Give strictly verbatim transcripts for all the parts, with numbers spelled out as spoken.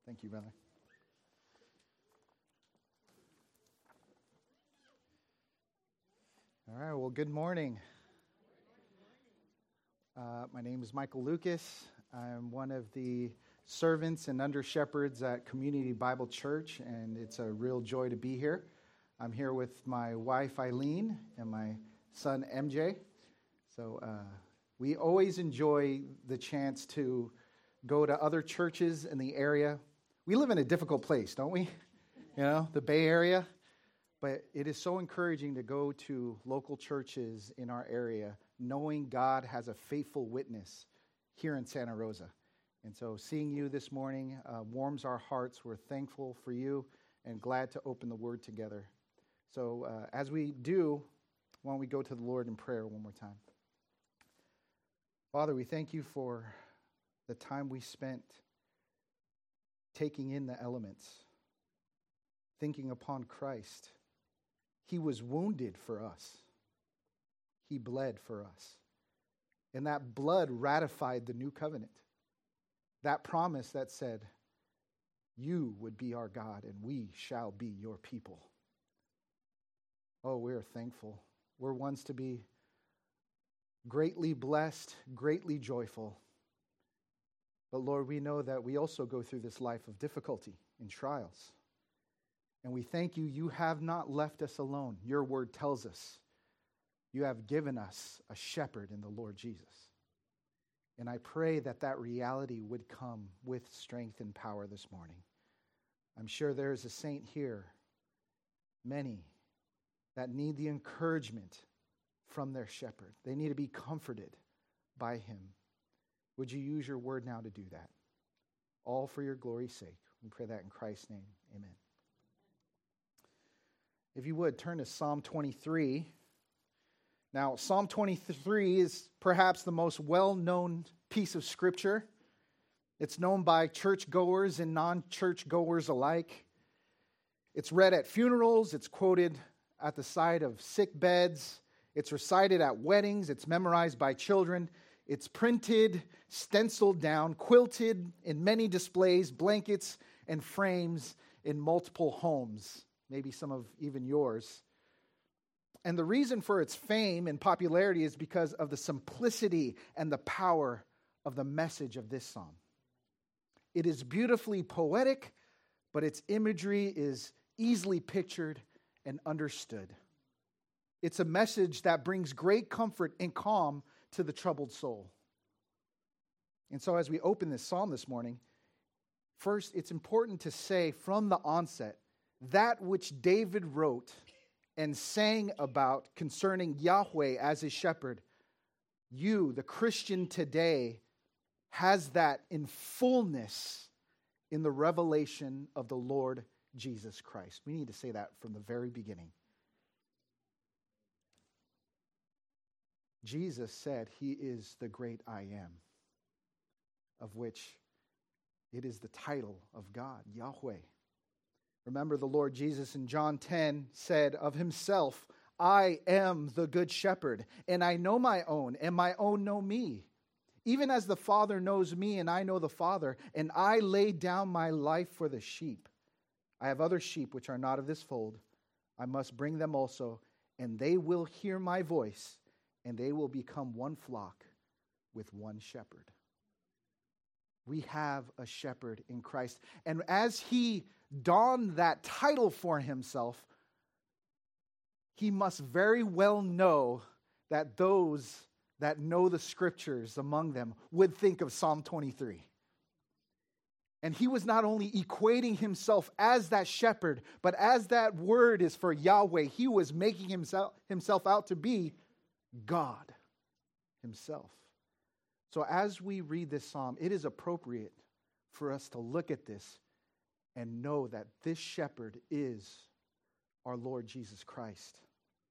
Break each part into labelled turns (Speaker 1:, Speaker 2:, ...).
Speaker 1: Thank you, brother. All right, well, good morning. Uh, my name is Michael Lucas. I'm one of the servants and under shepherds at Community Bible Church, and it's a real joy to be here. I'm here with my wife, Eileen, and my son, M J. So uh, we always enjoy the chance to go to other churches in the area. We live in a difficult place, don't we? You know, the Bay Area. But it is so encouraging to go to local churches in our area, knowing God has a faithful witness here in Santa Rosa. And so seeing you this morning uh, warms our hearts. We're thankful for you and glad to open the Word together. So uh, as we do, why don't we go to the Lord in prayer one more time. Father, we thank you for the time we spent taking in the elements, thinking upon Christ. He was wounded for us. He bled for us. And that blood ratified the new covenant. That promise that said, you would be our God and we shall be your people. Oh, we are thankful. We're ones to be greatly blessed, greatly joyful. But Lord, we know that we also go through this life of difficulty and trials. And we thank you, you have not left us alone. Your word tells us you have given us a shepherd in the Lord Jesus. And I pray that that reality would come with strength and power this morning. I'm sure there is a saint here, many, that need the encouragement from their shepherd. They need to be comforted by him. Would you use your word now to do that? All for your glory's sake. We pray that in Christ's name. Amen. If you would, turn to Psalm twenty-three. Now, Psalm twenty-three is perhaps the most well-known piece of Scripture. It's known by churchgoers and non-churchgoers alike. It's read at funerals. It's quoted at the side of sick beds. It's recited at weddings. It's memorized by children. It's printed, stenciled down, quilted in many displays, blankets, and frames in multiple homes, maybe some of even yours. And the reason for its fame and popularity is because of the simplicity and the power of the message of this psalm. It is beautifully poetic, but its imagery is easily pictured and understood. It's a message that brings great comfort and calm to the troubled soul. And so as we open this psalm this morning, first it's important to say from the onset that which David wrote and sang about concerning Yahweh as his shepherd, you, the Christian today, has that in fullness in the revelation of the Lord Jesus Christ. We need to say that from the very beginning. Jesus said he is the great I am, of which it is the title of God, Yahweh. Remember, the Lord Jesus in John ten said of himself, I am the good shepherd, and I know my own, and my own know me. Even as the Father knows me, and I know the Father, and I lay down my life for the sheep. I have other sheep which are not of this fold. I must bring them also, and they will hear my voice, and they will become one flock with one shepherd. We have a shepherd in Christ. And as he donned that title for himself, he must very well know that those that know the scriptures among them would think of Psalm twenty-three. And he was not only equating himself as that shepherd, but as that word is for Yahweh, he was making himself, himself out to be God himself. So as we read this psalm, it is appropriate for us to look at this and know that this shepherd is our Lord Jesus Christ.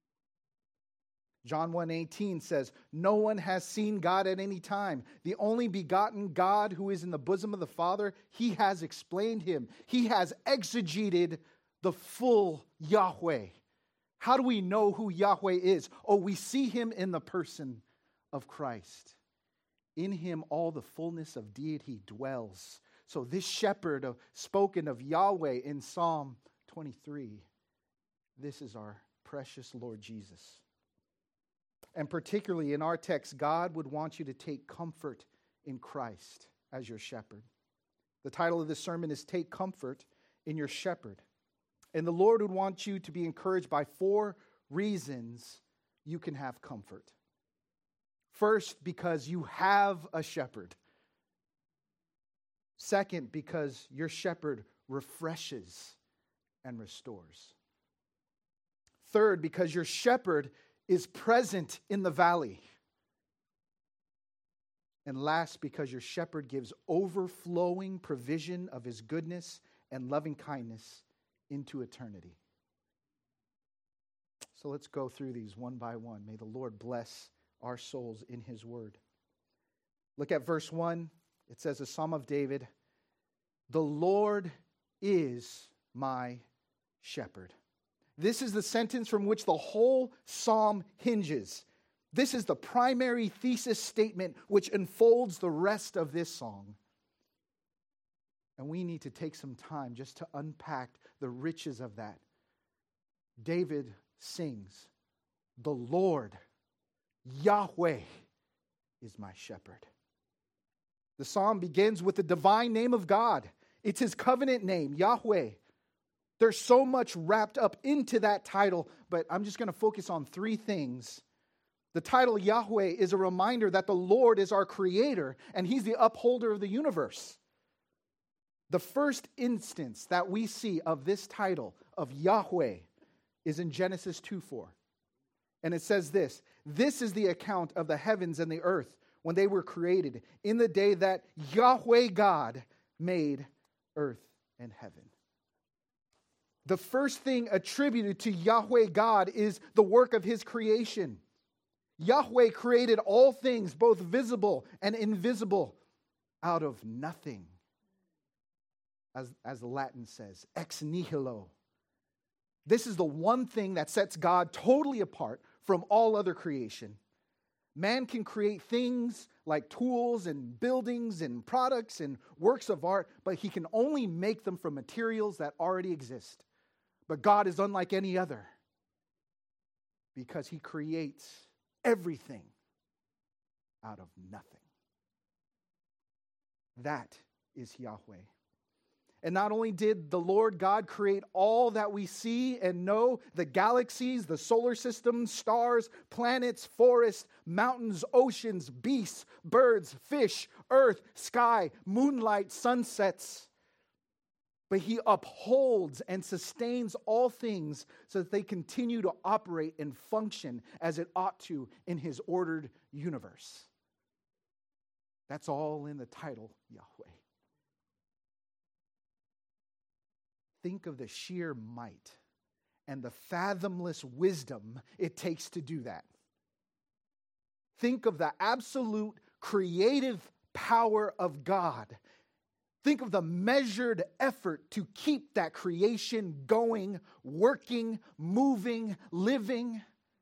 Speaker 1: John one eighteen says, no one has seen God at any time. The only begotten God who is in the bosom of the Father, he has explained him. He has exegeted the full Yahweh. How do we know who Yahweh is? Oh, we see him in the person of Christ. In him all the fullness of deity dwells. So this shepherd of, spoken of Yahweh in Psalm twenty-three, this is our precious Lord Jesus. And particularly in our text, God would want you to take comfort in Christ as your shepherd. The title of this sermon is Take Comfort in Your Shepherd. And the Lord would want you to be encouraged by four reasons you can have comfort. First, because you have a shepherd. Second, because your shepherd refreshes and restores. Third, because your shepherd is present in the valley. And last, because your shepherd gives overflowing provision of his goodness and loving kindness into eternity. So let's go through these one by one. May the Lord bless our souls in his word. Look at verse one. It says, a Psalm of David, the Lord is my shepherd. This is the sentence from which the whole psalm hinges. This is the primary thesis statement which unfolds the rest of this song. And we need to take some time just to unpack the riches of that. David sings, the Lord, Yahweh, is my shepherd. The psalm begins with the divine name of God. It's his covenant name, Yahweh. There's so much wrapped up into that title, but I'm just going to focus on three things. The title Yahweh is a reminder that the Lord is our creator and he's the upholder of the universe. The first instance that we see of this title of Yahweh is in Genesis two four. And it says this, this is the account of the heavens and the earth when they were created in the day that Yahweh God made earth and heaven. The first thing attributed to Yahweh God is the work of his creation. Yahweh created all things, both visible and invisible, out of nothing. As, as the Latin says, ex nihilo. This is the one thing that sets God totally apart from all other creation. Man can create things like tools and buildings and products and works of art, but he can only make them from materials that already exist. But God is unlike any other because he creates everything out of nothing. That is Yahweh. And not only did the Lord God create all that we see and know, the galaxies, the solar system, stars, planets, forests, mountains, oceans, beasts, birds, fish, earth, sky, moonlight, sunsets. But he upholds and sustains all things so that they continue to operate and function as it ought to in his ordered universe. That's all in the title, Yahweh. Think of the sheer might and the fathomless wisdom it takes to do that. Think of the absolute creative power of God. Think of the measured effort to keep that creation going, working, moving, living.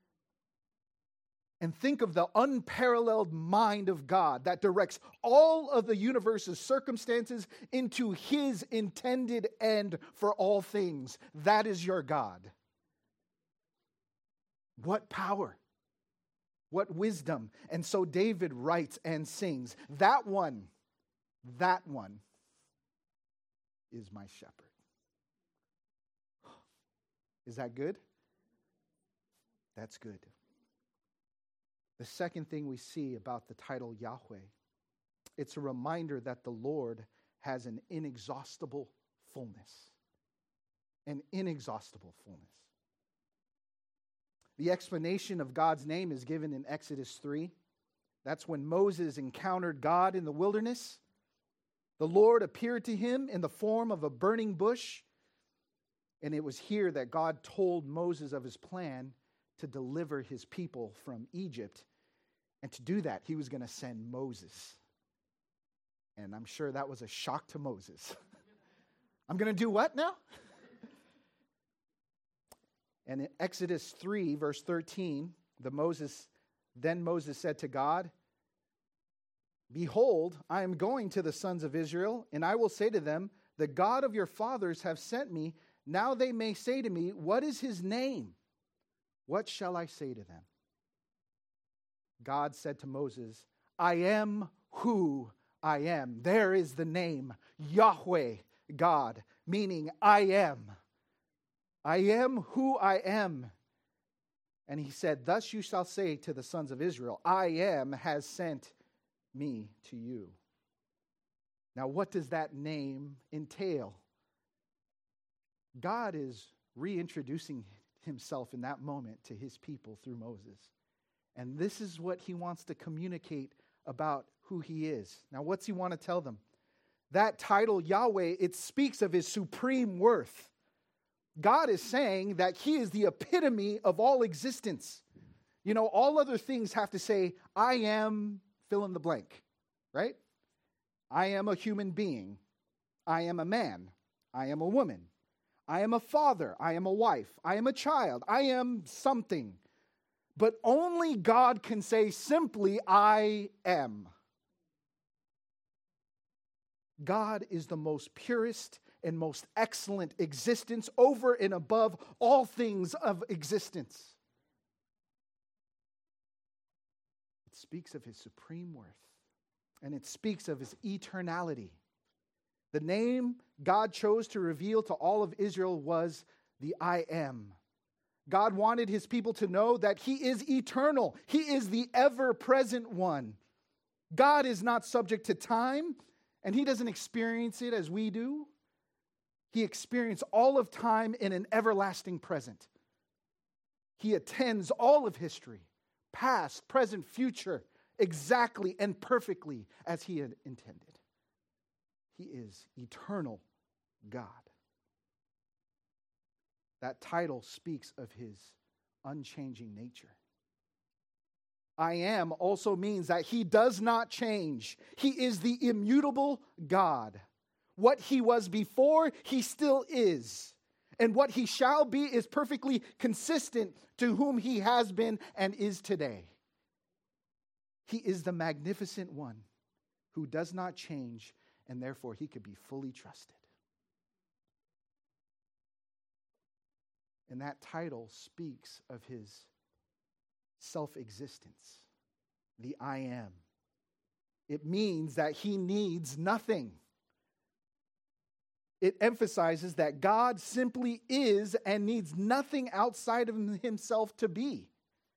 Speaker 1: And think of the unparalleled mind of God that directs all of the universe's circumstances into his intended end for all things. That is your God. What power, what wisdom. And so David writes and sings, that one, that one is my shepherd. Is that good? That's good. The second thing we see about the title Yahweh, it's a reminder that the Lord has an inexhaustible fullness. An inexhaustible fullness. The explanation of God's name is given in Exodus three. That's when Moses encountered God in the wilderness. The Lord appeared to him in the form of a burning bush. And it was here that God told Moses of his plan to deliver his people from Egypt. And to do that, he was going to send Moses. And I'm sure that was a shock to Moses. I'm going to do what now? And in Exodus three, verse thirteen, the Moses, then Moses said to God, Behold, I am going to the sons of Israel, and I will say to them, the God of your fathers have sent me. Now they may say to me, what is his name? What shall I say to them? God said to Moses, I am who I am. There is the name, Yahweh, God, meaning I am. I am who I am. And he said, thus you shall say to the sons of Israel, I am has sent me to you. Now, what does that name entail? God is reintroducing himself in that moment to his people through Moses. And this is what he wants to communicate about who he is. Now, what's he want to tell them? That title, Yahweh, it speaks of his supreme worth. God is saying that he is the epitome of all existence. You know, all other things have to say, I am fill in the blank, right? I am a human being. I am a man. I am a woman. I am a father. I am a wife. I am a child. I am something. But only God can say simply, I am. God is the most purest and most excellent existence over and above all things of existence. It speaks of his supreme worth, and it speaks of his eternality. The name God chose to reveal to all of Israel was the I Am. God wanted his people to know that he is eternal. He is the ever-present one. God is not subject to time, and he doesn't experience it as we do. He experienced all of time in an everlasting present. He attends all of history, past, present, future, exactly and perfectly as he had intended. He is eternal God. That title speaks of his unchanging nature. I am also means that he does not change. He is the immutable God. What he was before, he still is. And what he shall be is perfectly consistent to whom he has been and is today. He is the magnificent one who does not change, and therefore he could be fully trusted. And that title speaks of his self-existence, the I am. It means that he needs nothing. It emphasizes that God simply is and needs nothing outside of himself to be.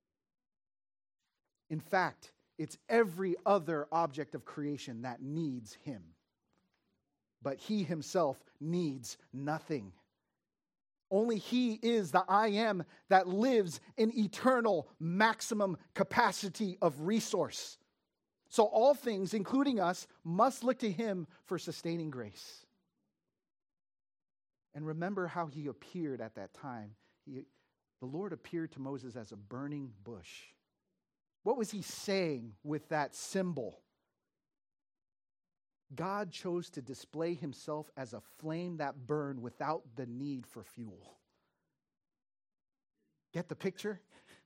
Speaker 1: In fact, it's every other object of creation that needs him. But he himself needs nothing. Only he is the I am that lives in eternal maximum capacity of resource. So all things, including us, must look to him for sustaining grace. And remember how he appeared at that time. He, the Lord appeared to Moses as a burning bush. What was he saying with that symbol? God chose to display himself as a flame that burned without the need for fuel. Get the picture?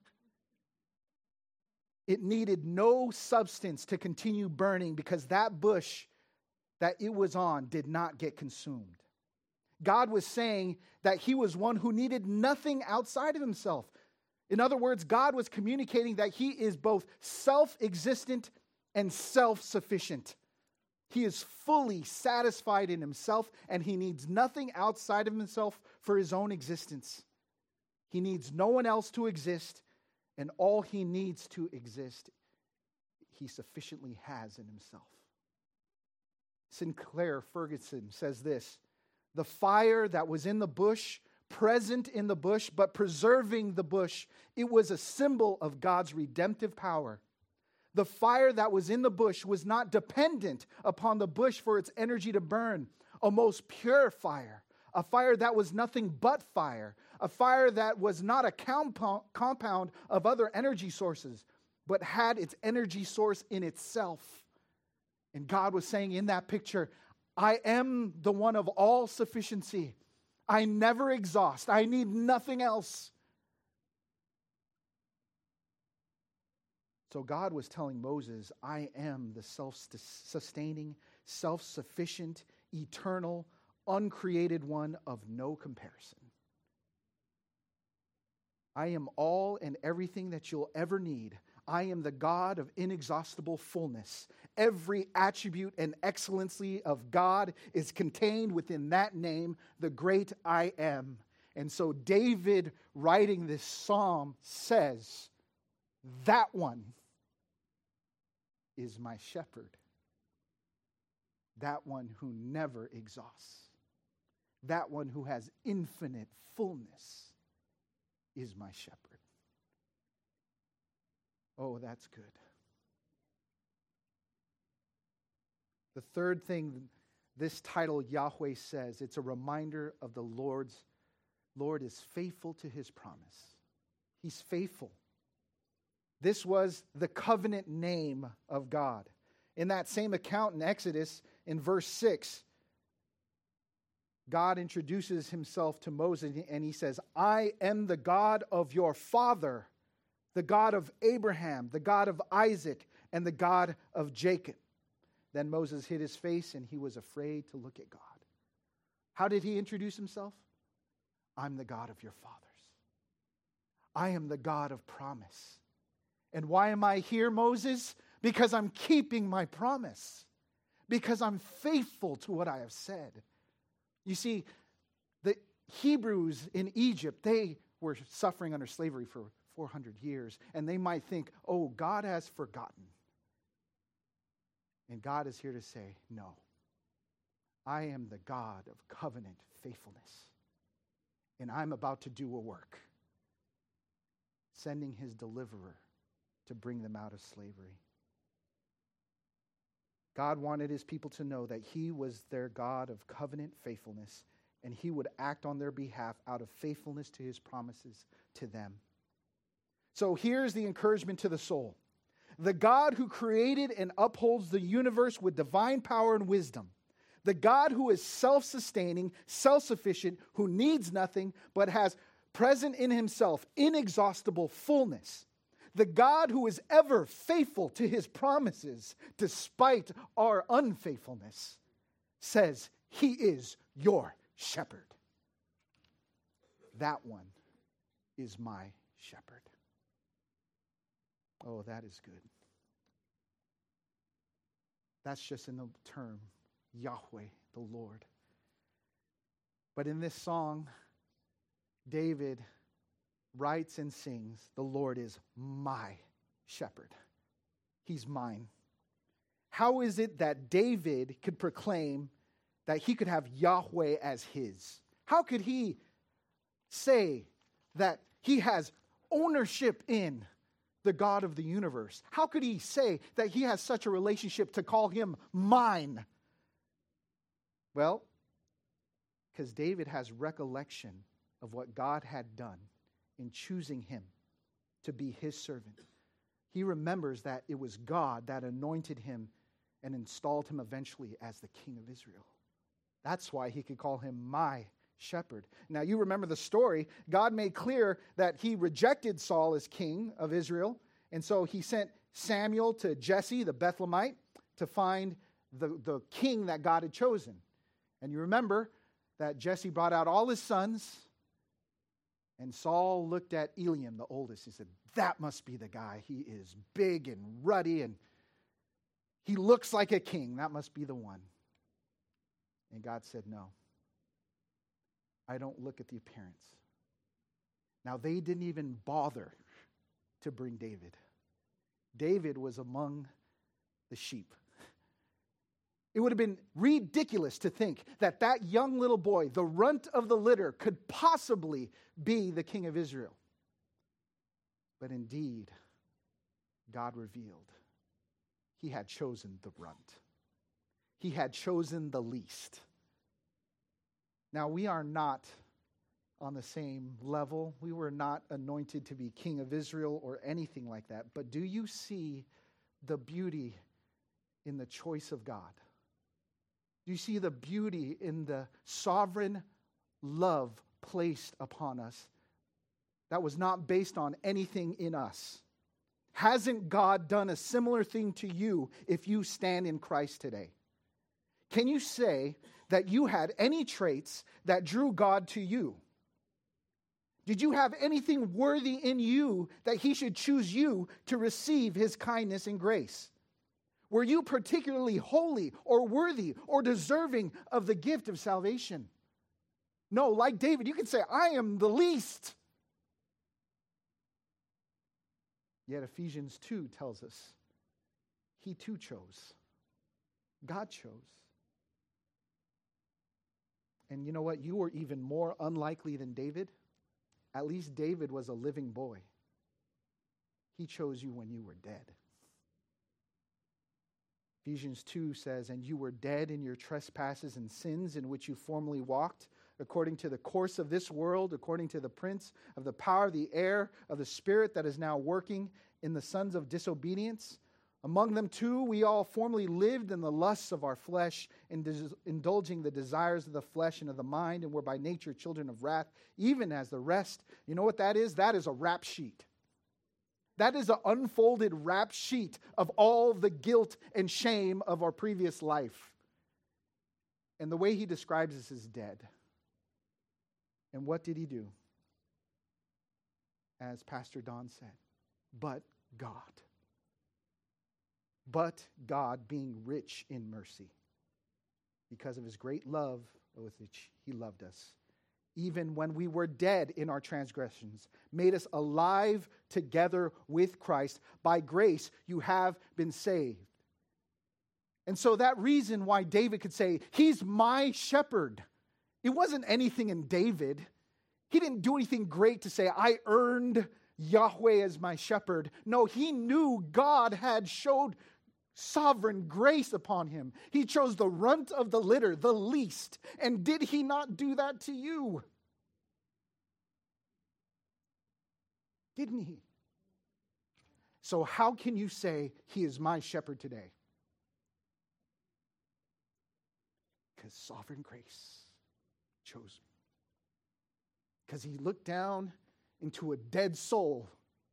Speaker 1: It needed no substance to continue burning because that bush that it was on did not get consumed. God was saying that he was one who needed nothing outside of himself. In other words, God was communicating that he is both self-existent and self-sufficient. He is fully satisfied in himself, and he needs nothing outside of himself for his own existence. He needs no one else to exist, and all he needs to exist, he sufficiently has in himself. Sinclair Ferguson says this: the fire that was in the bush, present in the bush, but preserving the bush, it was a symbol of God's redemptive power. The fire that was in the bush was not dependent upon the bush for its energy to burn. A most pure fire, a fire that was nothing but fire, a fire that was not a compound, compound of other energy sources, but had its energy source in itself. And God was saying in that picture, I am the one of all sufficiency. I never exhaust. I need nothing else. So God was telling Moses, I am the self-sustaining, self-sufficient, eternal, uncreated one of no comparison. I am all and everything that you'll ever need. I am the God of inexhaustible fullness. Every attribute and excellency of God is contained within that name, the great I am. And so David, writing this psalm, says, that one is my shepherd. That one who never exhausts. That one who has infinite fullness is my shepherd. Oh, that's good. The third thing this title Yahweh says, it's a reminder of the Lord's Lord is faithful to his promise. He's faithful. This was the covenant name of God. In that same account in Exodus, in verse six, God introduces himself to Moses and he says, I am the God of your father, the God of Abraham, the God of Isaac, and the God of Jacob. Then Moses hid his face and he was afraid to look at God. How did he introduce himself? I'm the God of your fathers. I am the God of promise. And why am I here, Moses? Because I'm keeping my promise. Because I'm faithful to what I have said. You see, the Hebrews in Egypt, they were suffering under slavery for four hundred years. And they might think, oh, God has forgotten. And God is here to say, no. I am the God of covenant faithfulness. And I'm about to do a work, sending his deliverer to bring them out of slavery. God wanted his people to know that he was their God of covenant faithfulness, and he would act on their behalf out of faithfulness to his promises to them. So here's the encouragement to the soul. The God who created and upholds the universe with divine power and wisdom, the God who is self-sustaining, self-sufficient, who needs nothing, but has present in himself inexhaustible fullness, the God who is ever faithful to his promises despite our unfaithfulness, says he is your shepherd. That one is my shepherd. Oh, that is good. That's just in the term Yahweh, the Lord. But in this song, David writes and sings, the Lord is my shepherd. He's mine. How is it that David could proclaim that he could have Yahweh as his? How could he say that he has ownership in the God of the universe? How could he say that he has such a relationship to call him mine? Well, because David has recollection of what God had done in choosing him to be his servant. He remembers that it was God that anointed him and installed him eventually as the king of Israel. That's why he could call him my shepherd. Now, you remember the story. God made clear that he rejected Saul as king of Israel, and so he sent Samuel to Jesse, the Bethlehemite, to find the, the king that God had chosen. And you remember that Jesse brought out all his sons, and Saul looked at Eliam, the oldest. He said, that must be the guy. He is big and ruddy, and he looks like a king. That must be the one. And God said, no. I don't look at the appearance. Now, they didn't even bother to bring David. David was among the sheep. It would have been ridiculous to think that that young little boy, the runt of the litter, could possibly be the king of Israel. But indeed, God revealed he had chosen the runt. He had chosen the least. Now, we are not on the same level. We were not anointed to be king of Israel or anything like that. But do you see the beauty in the choice of God? Do you see the beauty in the sovereign love placed upon us that was not based on anything in us? Hasn't God done a similar thing to you if you stand in Christ today? Can you say that you had any traits that drew God to you? Did you have anything worthy in you that he should choose you to receive his kindness and grace? Were you particularly holy or worthy or deserving of the gift of salvation? No, like David, you can say, I am the least. Yet Ephesians two tells us he too chose. God chose. And you know what? You were even more unlikely than David. At least David was a living boy. He chose you when you were dead. Ephesians two says, and you were dead in your trespasses and sins in which you formerly walked, according to the course of this world, according to the prince of the power of the air, of the spirit that is now working in the sons of disobedience. Among them too, we all formerly lived in the lusts of our flesh, indulging the desires of the flesh and of the mind, and were by nature children of wrath, even as the rest. You know what that is? That is a rap sheet. That is an unfolded rap sheet of all the guilt and shame of our previous life. And the way he describes us is dead. And what did he do? As Pastor Don said, but God. But God, being rich in mercy, because of his great love with which he loved us, even when we were dead in our transgressions, made us alive together with Christ. By grace you have been saved. And so that reason why David could say, he's my shepherd. It wasn't anything in David. He didn't do anything great to say, I earned Yahweh as my shepherd. No, he knew God had showed sovereign grace upon him. He chose the runt of the litter, the least. And did he not do that to you? Didn't he? So how can you say he is my shepherd today? Because sovereign grace chose me. Because he looked down into a dead soul.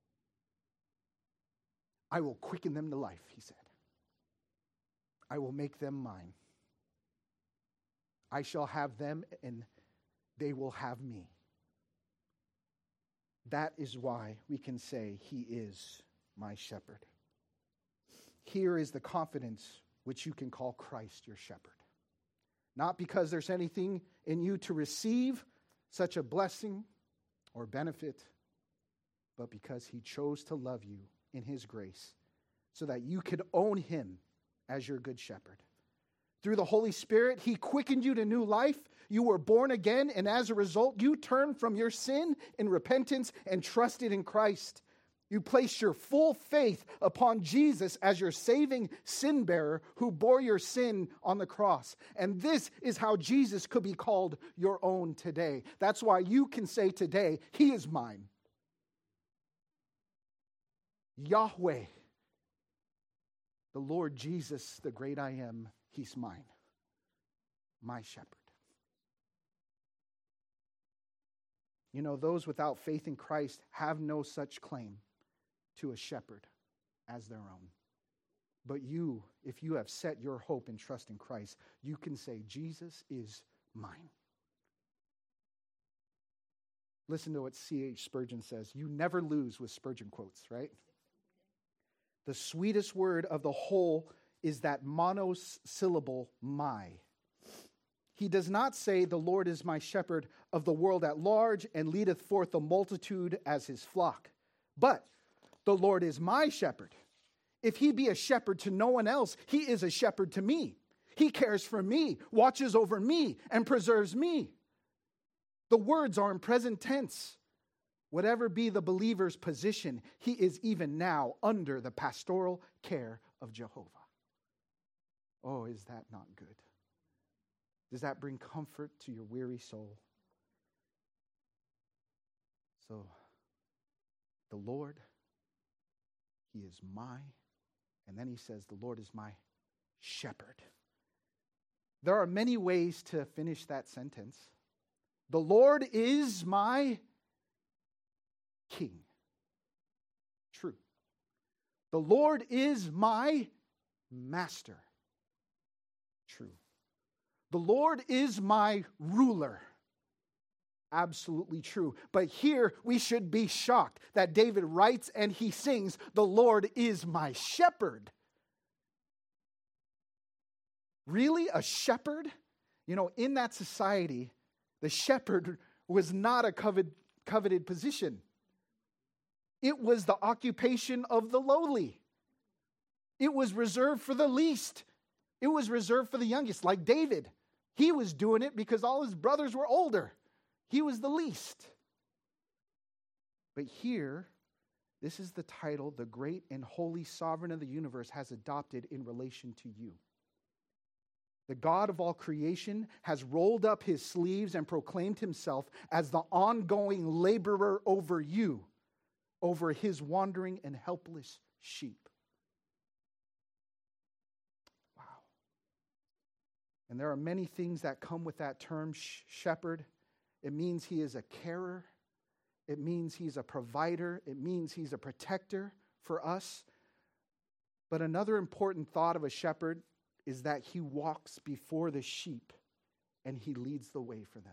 Speaker 1: I will quicken them to life, he said. I will make them mine. I shall have them, and they will have me. That is why we can say he is my shepherd. Here is the confidence which you can call Christ your shepherd. Not because there's anything in you to receive such a blessing or benefit, but because he chose to love you in his grace so that you could own him as your good shepherd. Through the Holy Spirit, he quickened you to new life. You were born again, and as a result, you turned from your sin in repentance and trusted in Christ. You placed your full faith upon Jesus as your saving sin bearer who bore your sin on the cross. And this is how Jesus could be called your own today. That's why you can say today, he is mine. Yahweh, the Lord Jesus, the great I am, he's mine. My shepherd. You know, those without faith in Christ have no such claim to a shepherd as their own. But you, if you have set your hope and trust in Christ, you can say, Jesus is mine. Listen to what C H Spurgeon says. You never lose with Spurgeon quotes, right? The sweetest word of the whole is that monosyllable, my. He does not say, the Lord is my shepherd of the world at large and leadeth forth the multitude as his flock. But the Lord is my shepherd. If he be a shepherd to no one else, he is a shepherd to me. He cares for me, watches over me, and preserves me. The words are in present tense. Whatever be the believer's position, he is even now under the pastoral care of Jehovah. Oh, is that not good? Does that bring comfort to your weary soul? So, the Lord, he is my, and then he says, the Lord is my shepherd. There are many ways to finish that sentence. The Lord is my king. True. The Lord is my master. True. The Lord is my ruler. Absolutely true. But here we should be shocked that David writes and he sings, the Lord is my shepherd. Really? A shepherd? You know, in that society, the shepherd was not a coveted, coveted position. It was the occupation of the lowly. It was reserved for the least. It was reserved for the youngest, like David. He was doing it because all his brothers were older. He was the least. But here, this is the title the great and holy sovereign of the universe has adopted in relation to you. The God of all creation has rolled up his sleeves and proclaimed himself as the ongoing laborer over you, over his wandering and helpless sheep. Wow. And there are many things that come with that term, sh- shepherd. It means he is a carer. It means he's a provider. It means he's a protector for us. But another important thought of a shepherd is that he walks before the sheep and he leads the way for them.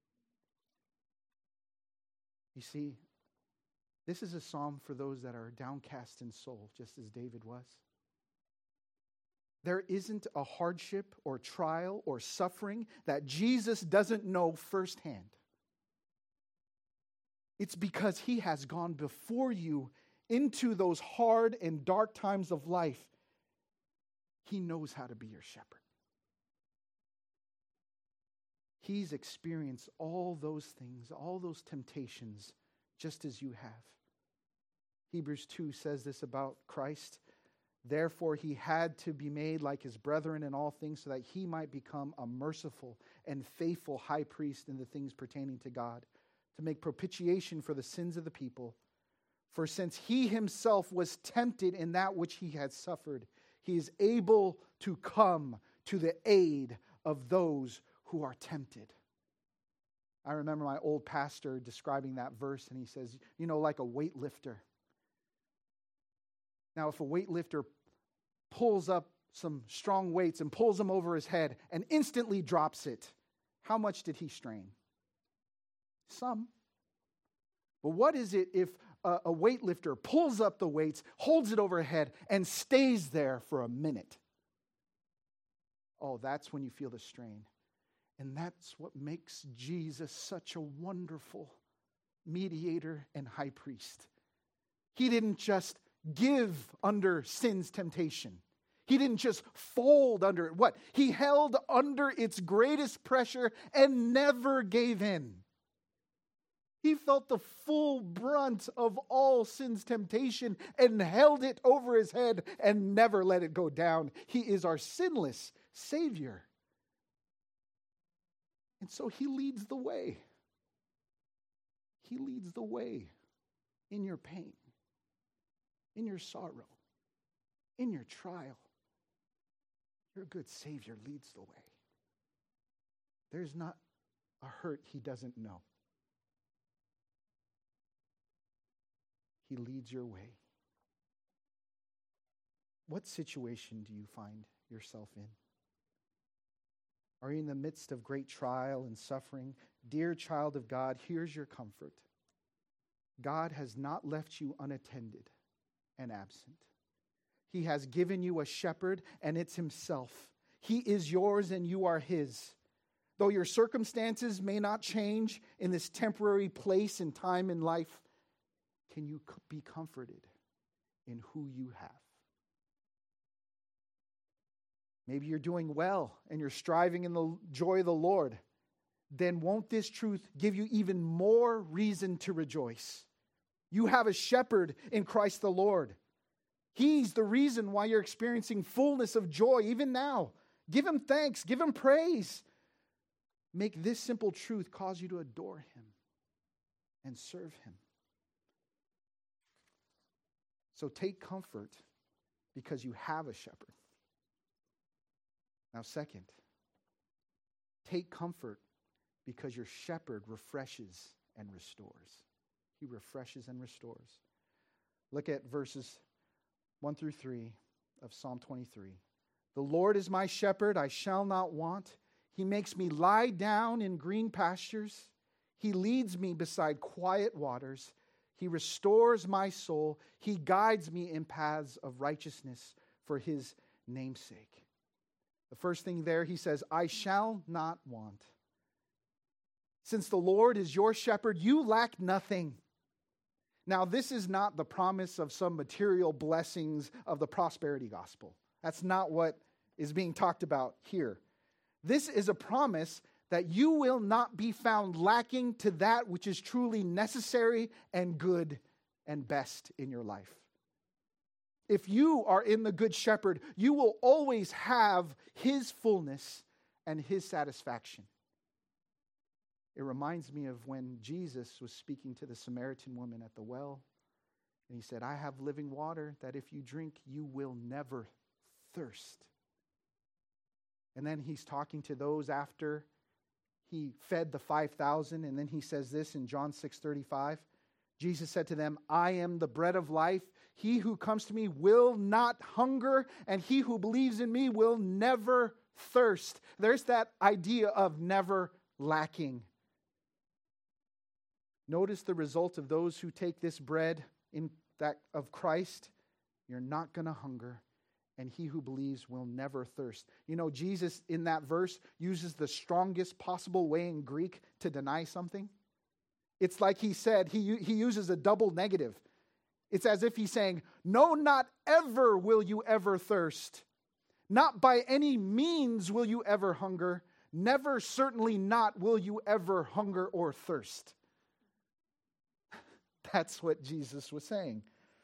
Speaker 1: You see, this is a psalm for those that are downcast in soul, just as David was. There isn't a hardship or trial or suffering that Jesus doesn't know firsthand. It's because he has gone before you into those hard and dark times of life. He knows how to be your shepherd. He's experienced all those things, all those temptations, just as you have. Hebrews two says this about Christ. Therefore, he had to be made like his brethren in all things, so that he might become a merciful and faithful high priest in the things pertaining to God, to make propitiation for the sins of the people. For since he himself was tempted in that which he had suffered, he is able to come to the aid of those who are tempted. I remember my old pastor describing that verse, and he says, you know, like a weightlifter. Now, if a weightlifter pulls up some strong weights and pulls them over his head and instantly drops it, how much did he strain? Some. But what is it if a, a weightlifter pulls up the weights, holds it overhead, and stays there for a minute? Oh, that's when you feel the strain. And that's what makes Jesus such a wonderful mediator and high priest. He didn't just give under sin's temptation. He didn't just fold under it. What? He held under its greatest pressure and never gave in. He felt the full brunt of all sin's temptation and held it over his head and never let it go down. He is our sinless Savior. And so he leads the way. He leads the way in your pain, in your sorrow, in your trial. Your good Savior leads the way. There's not a hurt he doesn't know. He leads your way. What situation do you find yourself in? Are you in the midst of great trial and suffering? Dear child of God, here's your comfort. God has not left you unattended and absent. He has given you a shepherd, and it's himself. He is yours and you are his. Though your circumstances may not change in this temporary place and time in life, can you be comforted in who you have? Maybe you're doing well and you're striving in the joy of the Lord. Then won't this truth give you even more reason to rejoice? You have a shepherd in Christ the Lord. He's the reason why you're experiencing fullness of joy even now. Give him thanks. Give him praise. Make this simple truth cause you to adore him and serve him. So take comfort because you have a shepherd. Now, second, take comfort because your shepherd refreshes and restores. He refreshes and restores. Look at verses one through three of Psalm twenty-three. The Lord is my shepherd, I shall not want. He makes me lie down in green pastures. He leads me beside quiet waters. He restores my soul. He guides me in paths of righteousness for his name's sake. The first thing there, he says, I shall not want. Since the Lord is your shepherd, you lack nothing. Now, this is not the promise of some material blessings of the prosperity gospel. That's not what is being talked about here. This is a promise that you will not be found lacking to that which is truly necessary and good and best in your life. If you are in the Good Shepherd, you will always have his fullness and his satisfaction. It reminds me of when Jesus was speaking to the Samaritan woman at the well, and he said, I have living water that if you drink, you will never thirst. And then he's talking to those after he fed the five thousand, and then he says this in John six thirty-five. Jesus said to them, I am the bread of life. He who comes to me will not hunger, and he who believes in me will never thirst. There's that idea of never lacking. Notice the result of those who take this bread in that of Christ. You're not going to hunger, and he who believes will never thirst. You know, Jesus in that verse uses the strongest possible way in Greek to deny something. It's like he said, he, he uses a double negative. It's as if he's saying, no, not ever will you ever thirst. Not by any means will you ever hunger. Never, certainly not, will you ever hunger or thirst. That's what Jesus was saying.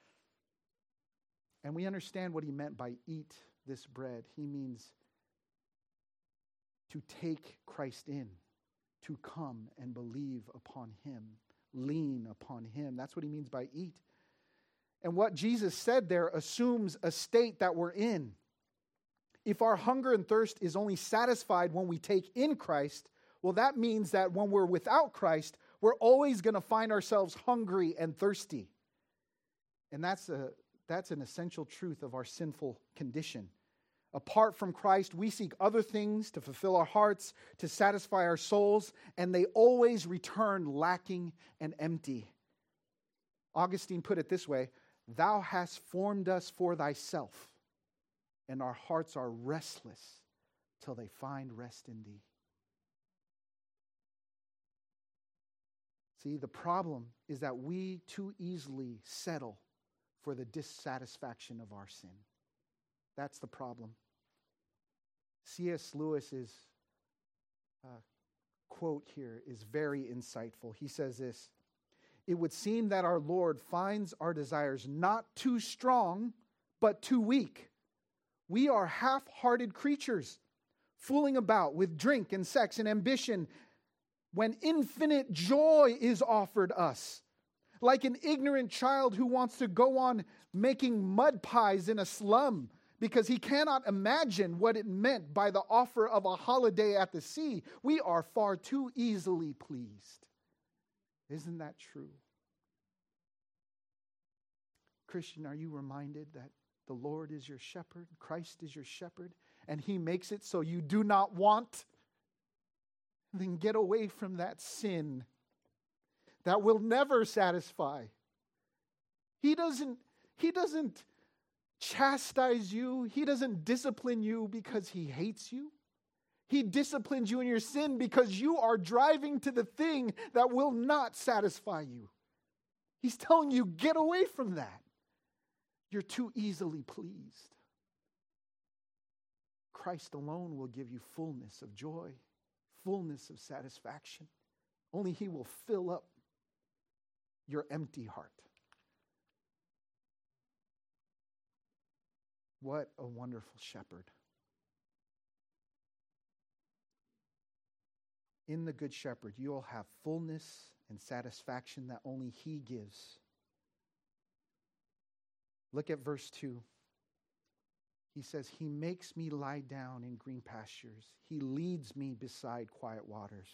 Speaker 1: And we understand what he meant by eat this bread. He means to take Christ in, to come and believe upon him, lean upon him. That's what he means by eat. And what Jesus said there assumes a state that we're in. If our hunger and thirst is only satisfied when we take in Christ, well, that means that when we're without Christ, we're always going to find ourselves hungry and thirsty. And that's a that's an essential truth of our sinful condition. Apart from Christ, we seek other things to fulfill our hearts, to satisfy our souls, and they always return lacking and empty. Augustine put it this way, thou hast formed us for thyself, and our hearts are restless till they find rest in thee. See, the problem is that we too easily settle for the dissatisfaction of our sin. That's the problem. C S Lewis's uh, quote here is very insightful. He says this, it would seem that our Lord finds our desires not too strong, but too weak. We are half-hearted creatures, fooling about with drink and sex and ambition, when infinite joy is offered us. Like an ignorant child who wants to go on making mud pies in a slum because he cannot imagine what it meant by the offer of a holiday at the sea. We are far too easily pleased. Isn't that true? Christian, are you reminded that the Lord is your shepherd, Christ is your shepherd, and he makes it so you do not want? Then get away from that sin that will never satisfy. He doesn't, he doesn't chastise you. He doesn't discipline you because he hates you. He disciplines you in your sin because you are driving to the thing that will not satisfy you. He's telling you, get away from that. You're too easily pleased. Christ alone will give you fullness of joy, fullness of satisfaction. Only he will fill up your empty heart. What a wonderful shepherd. In the Good Shepherd, you'll have fullness and satisfaction that only he gives. Look at verse two. He says, he makes me lie down in green pastures. He leads me beside quiet waters.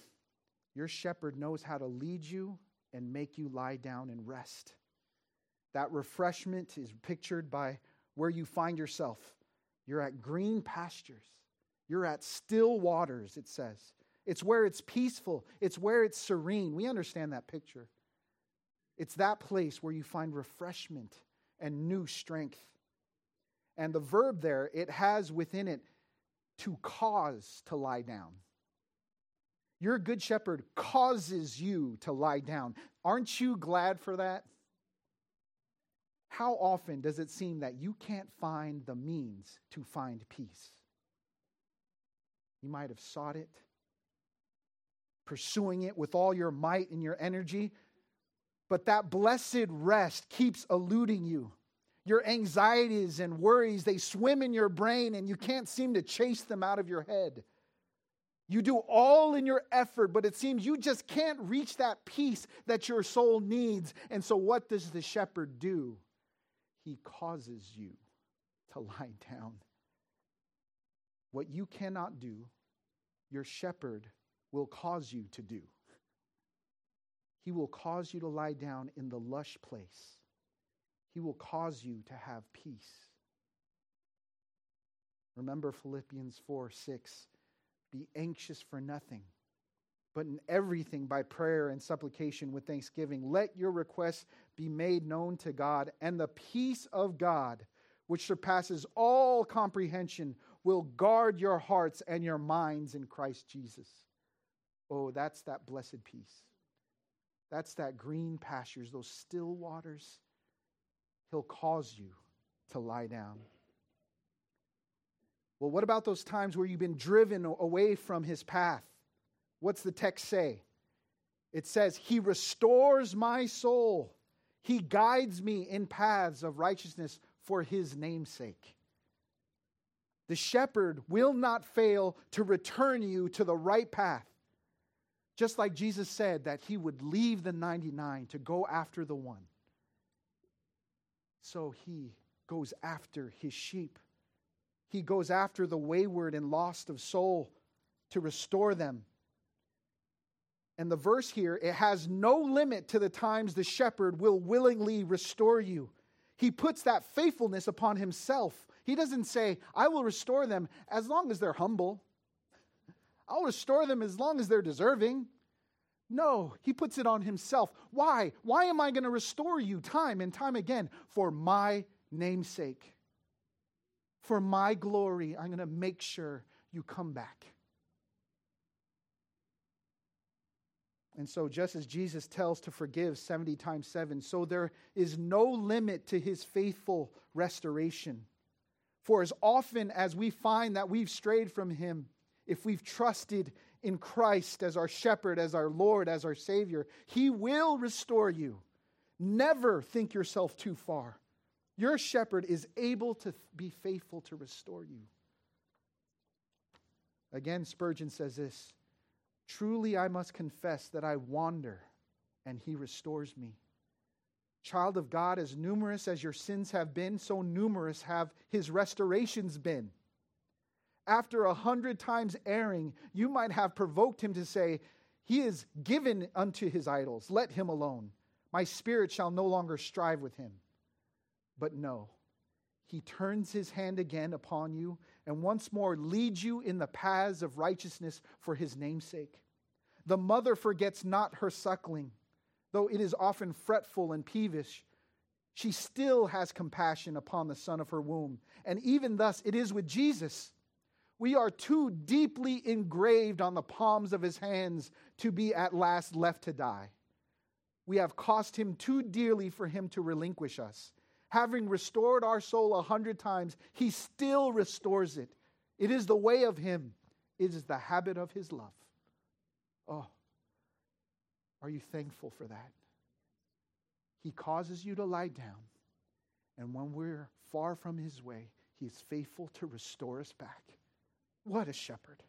Speaker 1: Your shepherd knows how to lead you and make you lie down and rest. That refreshment is pictured by where you find yourself. You're at green pastures. You're at still waters, it says. It's where it's peaceful. It's where it's serene. We understand that picture. It's that place where you find refreshment and new strength. And the verb there, it has within it to cause to lie down. Your good shepherd causes you to lie down. Aren't you glad for that? How often does it seem that you can't find the means to find peace? You might have sought it, pursuing it with all your might and your energy, but that blessed rest keeps eluding you. Your anxieties and worries, they swim in your brain and you can't seem to chase them out of your head. You do all in your effort, but it seems you just can't reach that peace that your soul needs. And so what does the shepherd do? He causes you to lie down. What you cannot do, your shepherd will cause you to do. He will cause you to lie down in the lush place. He will cause you to have peace. Remember Philippians four six. Be anxious for nothing, but in everything by prayer and supplication with thanksgiving, let your requests be made known to God, and the peace of God, which surpasses all comprehension, will guard your hearts and your minds in Christ Jesus. Oh, that's that blessed peace. That's that green pastures, those still waters. He'll cause you to lie down. Well, what about those times where you've been driven away from his path? What's the text say? It says, he restores my soul. He guides me in paths of righteousness for his name's sake. The shepherd will not fail to return you to the right path. Just like Jesus said that he would leave the ninety-nine to go after the one. So he goes after his sheep. He goes after the wayward and lost of soul to restore them. And the verse here, it has no limit to the times the shepherd will willingly restore you. He puts that faithfulness upon himself. He doesn't say, I will restore them as long as they're humble. I'll restore them as long as they're deserving. No, he puts it on himself. Why? Why am I going to restore you time and time again? For my name's sake. For my glory, I'm going to make sure you come back. And so just as Jesus tells to forgive seventy times seven, so there is no limit to his faithful restoration. For as often as we find that we've strayed from him, if we've trusted in Christ as our shepherd, as our Lord, as our Savior, he will restore you. Never think yourself too far. Your shepherd is able to be faithful to restore you. Again, Spurgeon says this, truly I must confess that I wander, and he restores me. Child of God, as numerous as your sins have been, so numerous have his restorations been. After a hundred times erring, you might have provoked him to say, he is given unto his idols, let him alone. My spirit shall no longer strive with him. But no, he turns his hand again upon you and once more leads you in the paths of righteousness for his name's sake. The mother forgets not her suckling, though it is often fretful and peevish. She still has compassion upon the son of her womb. And even thus it is with Jesus. We are too deeply engraved on the palms of his hands to be at last left to die. We have cost him too dearly for him to relinquish us. Having restored our soul a hundred times, he still restores it. It is the way of him. It is the habit of his love. Oh, are you thankful for that? He causes you to lie down. And when we're far from his way, he is faithful to restore us back. What a shepherd.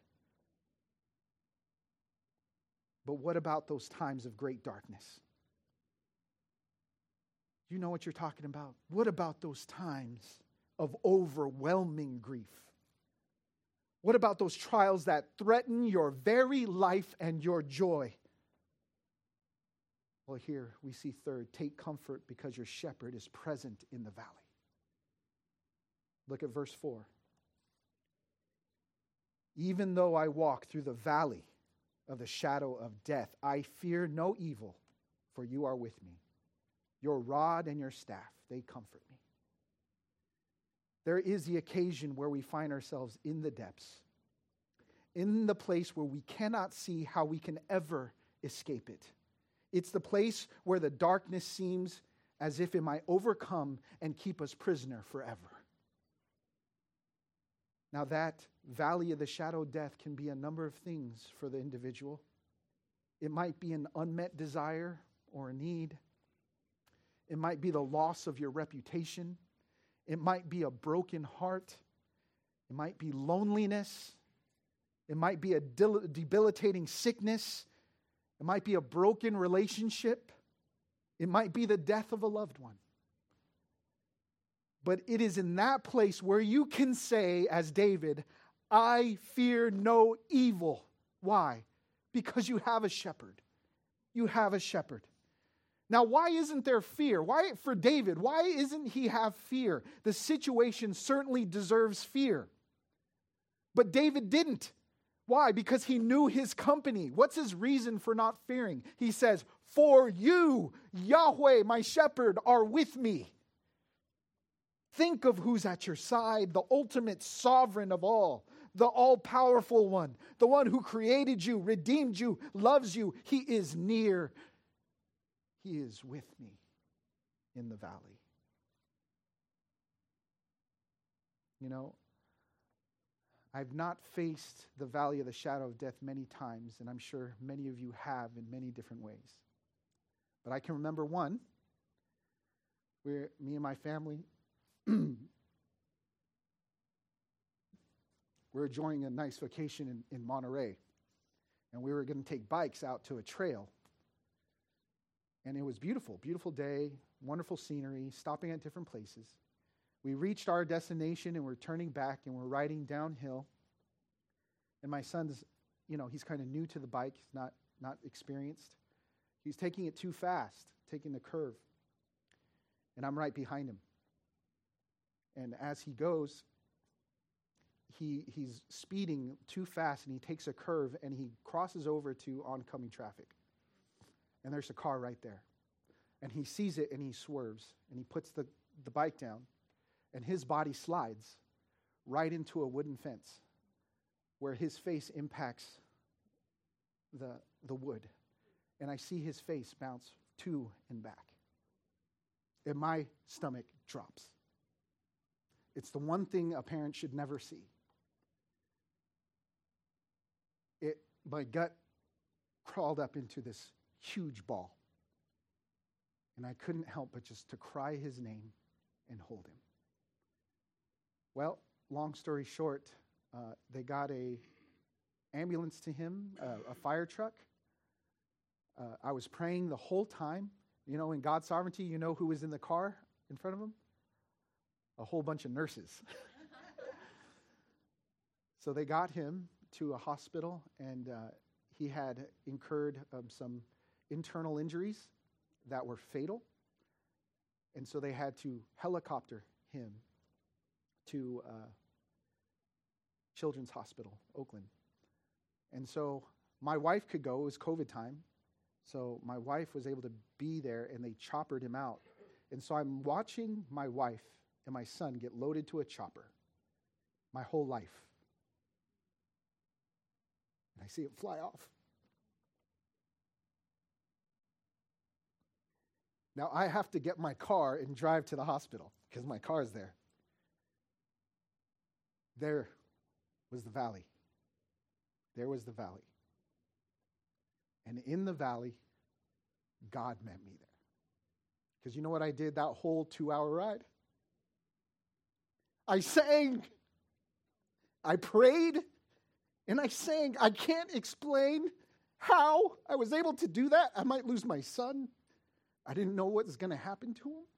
Speaker 1: But what about those times of great darkness? You know what you're talking about? What about those times of overwhelming grief? What about those trials that threaten your very life and your joy? Well, here we see third, take comfort because your shepherd is present in the valley. Look at verse four. Even though I walk through the valley of the shadow of death, I fear no evil, for you are with me. Your rod and your staff, they comfort me. There is the occasion where we find ourselves in the depths, in the place where we cannot see how we can ever escape it. It's the place where the darkness seems as if it might overcome and keep us prisoner forever. Now, that valley of the shadow of death can be a number of things for the individual. It might be an unmet desire or a need. It might be the loss of your reputation. It might be a broken heart. It might be loneliness. It might be a debilitating sickness. It might be a broken relationship. It might be the death of a loved one. But it is in that place where you can say, as David, I fear no evil. Why? Because you have a shepherd. You have a shepherd. Now, why isn't there fear? Why, for David, why isn't he have fear? The situation certainly deserves fear. But David didn't. Why? Because he knew his company. What's his reason for not fearing? He says, for you, Yahweh, my shepherd, are with me. Think of who's at your side, the ultimate sovereign of all, the all-powerful one, the one who created you, redeemed you, loves you. He is near. He is with me in the valley. You know, I've not faced the valley of the shadow of death many times, and I'm sure many of you have in many different ways. But I can remember one where me and my family, we were enjoying a nice vacation in, in Monterey, and we were going to take bikes out to a trail. And it was beautiful, beautiful day, wonderful scenery, stopping at different places. We reached our destination and we're turning back and we're riding downhill. And my son's, you know, he's kind of new to the bike, he's not, not experienced. He's taking it too fast, taking the curve. And I'm right behind him. And as he goes, he he's speeding too fast and he takes a curve and he crosses over to oncoming traffic. And there's a car right there. And he sees it and he swerves and he puts the, the bike down and his body slides right into a wooden fence where his face impacts the, the wood. And I see his face bounce to and back. And my stomach drops. It's the one thing a parent should never see. It, my gut crawled up into this huge ball. And I couldn't help but just to cry his name and hold him. Well, long story short, uh, they got a ambulance to him, uh, a fire truck. Uh, I was praying the whole time. You know, in God's sovereignty, you know who was in the car in front of him? A whole bunch of nurses. So they got him to a hospital, and uh, he had incurred um, some internal injuries that were fatal. And so they had to helicopter him to uh, Children's Hospital, Oakland. And so my wife could go. It was COVID time. So my wife was able to be there, and they choppered him out. And so I'm watching my wife and my son get loaded to a chopper my whole life. And I see it fly off. Now I have to get my car and drive to the hospital because my car is there. There was the valley. There was the valley. And in the valley, God met me there. Because you know what I did that whole two-hour ride? I sang. I prayed. And I sang. I can't explain how I was able to do that. I might lose my son. I didn't know what was going to happen to him.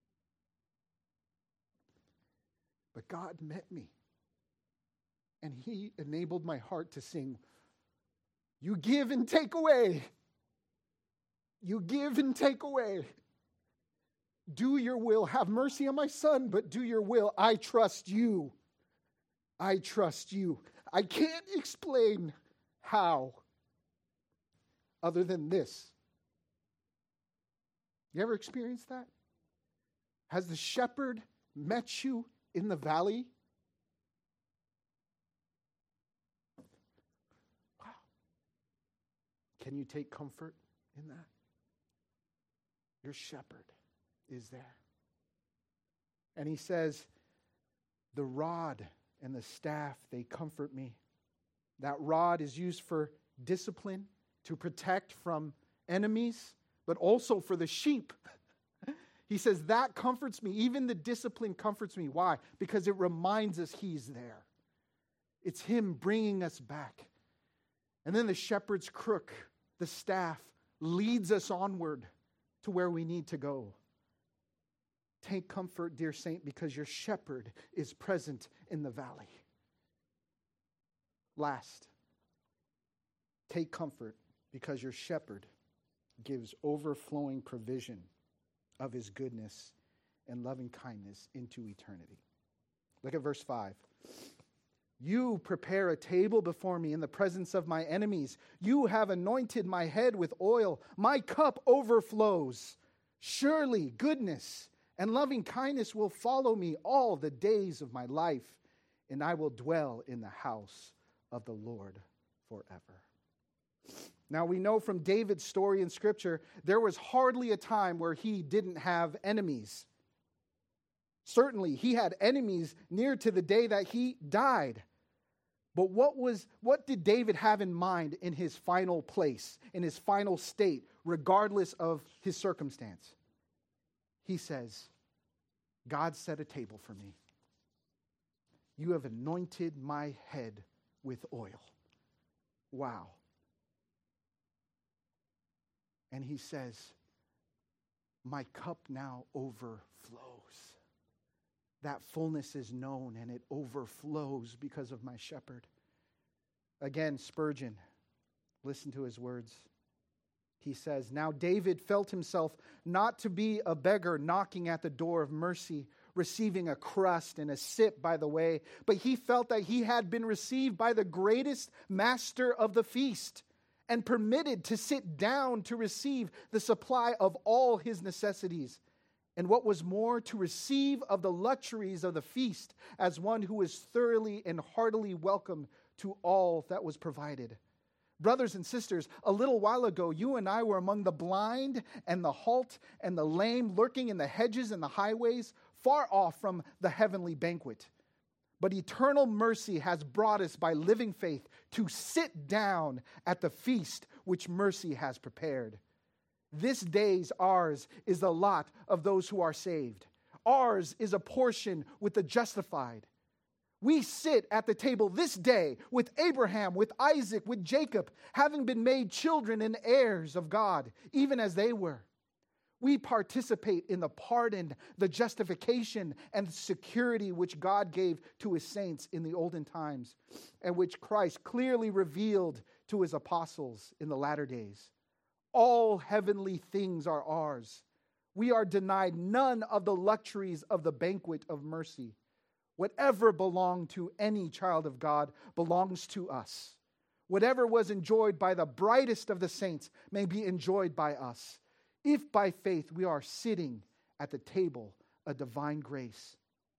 Speaker 1: But God met me. And he enabled my heart to sing, "You give and take away.
Speaker 2: You give and take away. Do your will. Have mercy on my son, but do your will. I trust you. I trust you. I can't explain how other than this. You ever experienced that? Has the shepherd met you in the valley? Wow. Can you take comfort in that? Your shepherd is there. And he says, the rod and the staff, they comfort me. That rod is used for discipline, to protect from enemies, but also for the sheep. He says, that comforts me. Even the discipline comforts me. Why? Because it reminds us he's there. It's him bringing us back. And then the shepherd's crook, the staff, leads us onward to where we need to go. Take comfort, dear saint, because your shepherd is present in the valley. Last, take comfort because your shepherd gives overflowing provision of his goodness and loving kindness into eternity. Look at verse five. You prepare a table before me in the presence of my enemies. You have anointed my head with oil. My cup overflows. Surely goodness and loving kindness will follow me all the days of my life, and I will dwell in the house of the Lord forever. Now we know from David's story in Scripture, there was hardly a time where he didn't have enemies. Certainly, he had enemies near to the day that he died. But what was what did David have in mind in his final place, in his final state, regardless of his circumstance? He says, God set a table for me. You have anointed my head with oil. Wow. And he says, my cup now overflows. That fullness is known and it overflows because of my shepherd. Again, Spurgeon, listen to his words. He says, now David felt himself not to be a beggar knocking at the door of mercy, receiving a crust and a sip by the way, but he felt that he had been received by the greatest master of the feast and permitted to sit down to receive the supply of all his necessities. And what was more, to receive of the luxuries of the feast as one who is thoroughly and heartily welcome to all that was provided. Brothers and sisters, a little while ago, you and I were among the blind and the halt and the lame, lurking in the hedges and the highways, far off from the heavenly banquet. But eternal mercy has brought us by living faith to sit down at the feast which mercy has prepared. This day's ours is the lot of those who are saved. Ours is a portion with the justified. We sit at the table this day with Abraham, with Isaac, with Jacob, having been made children and heirs of God, even as they were. We participate in the pardon, the justification, and the security which God gave to his saints in the olden times, and which Christ clearly revealed to his apostles in the latter days. All heavenly things are ours. We are denied none of the luxuries of the banquet of mercy. Whatever belonged to any child of God belongs to us. Whatever was enjoyed by the brightest of the saints may be enjoyed by us, if by faith we are sitting at the table of divine grace.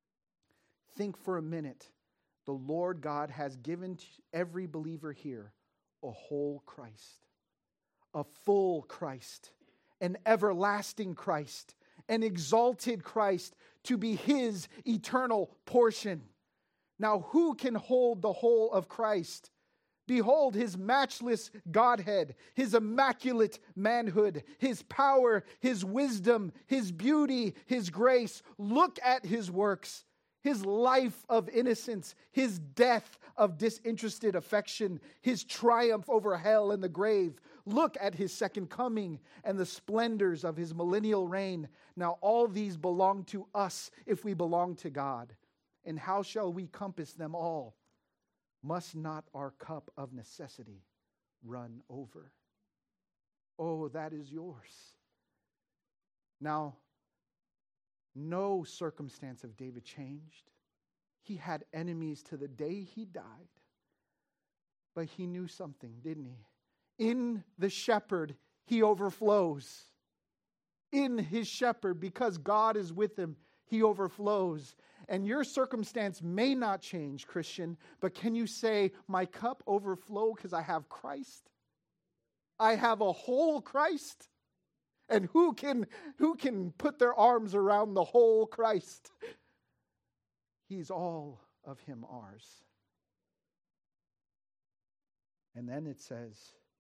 Speaker 2: Think for a minute. The Lord God has given to every believer here a whole Christ, a full Christ, an everlasting Christ, an exalted Christ to be his eternal portion. Now, who can hold the whole of Christ? Behold his matchless Godhead, his immaculate manhood, his power, his wisdom, his beauty, his grace. Look at his works, his life of innocence, his death of disinterested affection, his triumph over hell and the grave. Look at his second coming and the splendors of his millennial reign. Now all these belong to us if we belong to God. And how shall we compass them all? Must not our cup of necessity run over? Oh, that is yours. Now, no circumstance of David changed. He had enemies to the day he died. But he knew something, didn't he? In the shepherd, he overflows. In his shepherd, because God is with him, he overflows. And your circumstance may not change, Christian, but can you say, my cup overflow because I have Christ? I have a whole Christ. And who can, who can put their arms around the whole Christ? He's all of him ours. And then it says,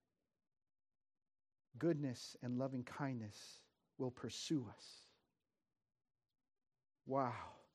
Speaker 2: goodness and loving kindness will pursue us. Wow.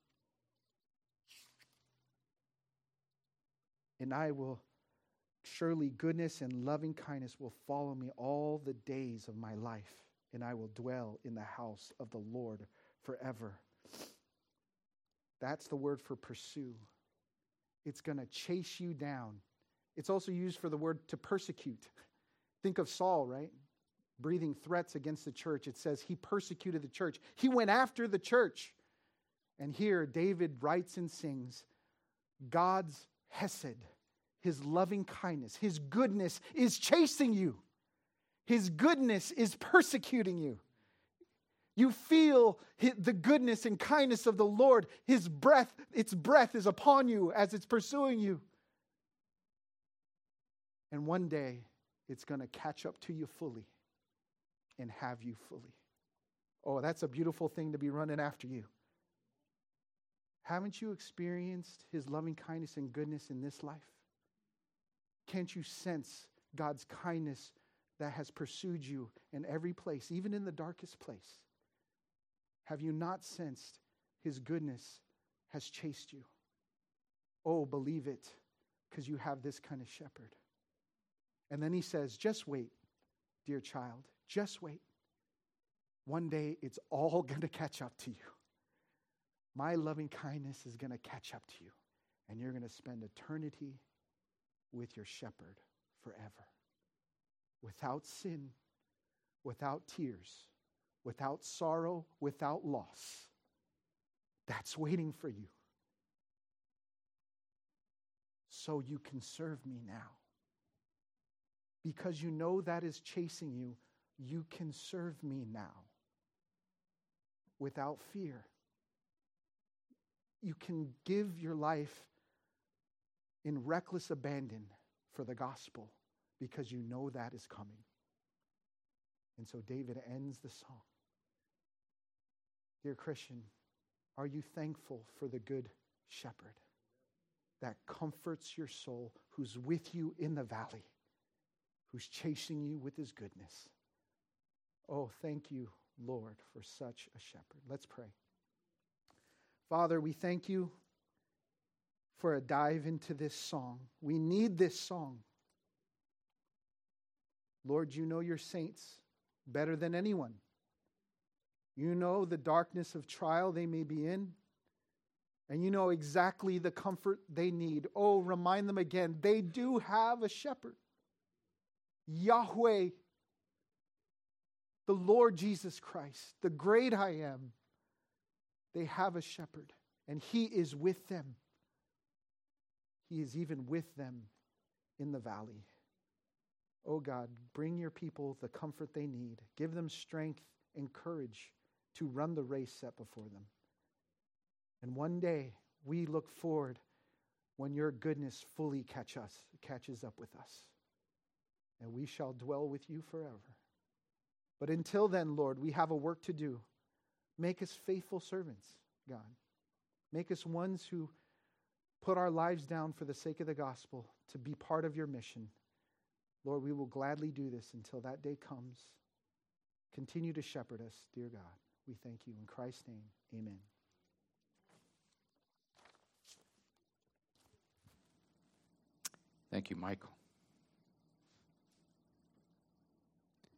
Speaker 2: And I will, surely goodness and loving kindness will follow me all the days of my life, and I will dwell in the house of the Lord forever. That's the word for pursue. It's going to chase you down. It's also used for the word to persecute. Think of Saul, right? Breathing threats against the church. It says he persecuted the church. He went after the church. And here David writes and sings, God's hesed, his loving kindness, his goodness is chasing you. His goodness is persecuting you. You feel the goodness and kindness of the Lord. His breath, its breath is upon you as it's pursuing you. And one day, it's going to catch up to you fully and have you fully. Oh, that's a beautiful thing to be running after you. Haven't you experienced his loving kindness and goodness in this life? Can't you sense God's kindness that has pursued you in every place, even in the darkest place? Have you not sensed his goodness has chased you? Oh, believe it, because you have this kind of shepherd. And then he says, just wait, dear child, just wait. One day it's all going to catch up to you. My loving kindness is going to catch up to you, and you're going to spend eternity with your shepherd forever. Without sin, without tears, without sorrow, without loss. That's waiting for you. So you can serve me now. Because you know that is chasing you, you can serve me now. Without fear. You can give your life in reckless abandon for the gospel because you know that is coming. And so David ends the song. Dear Christian, are you thankful for the good shepherd that comforts your soul, who's with you in the valley, who's chasing you with his goodness? Oh, thank you, Lord, for such a shepherd. Let's pray. Father, we thank you for a dive into this song. We need this song. Lord, you know your saints better than anyone. You know the darkness of trial they may be in, and you know exactly the comfort they need. Oh, remind them again, they do have a shepherd. Yahweh, the Lord Jesus Christ, the great I am. They have a shepherd, and he is with them. He is even with them in the valley. Oh God, bring your people the comfort they need. Give them strength and courage to run the race set before them. And one day, we look forward when your goodness fully catch us, catches up with us. And we shall dwell with you forever. But until then, Lord, we have a work to do. Make us faithful servants, God. Make us ones who put our lives down for the sake of the gospel to be part of your mission. Lord, we will gladly do this until that day comes. Continue to shepherd us, dear God. We thank you. In Christ's name, amen.
Speaker 3: Thank you, Michael.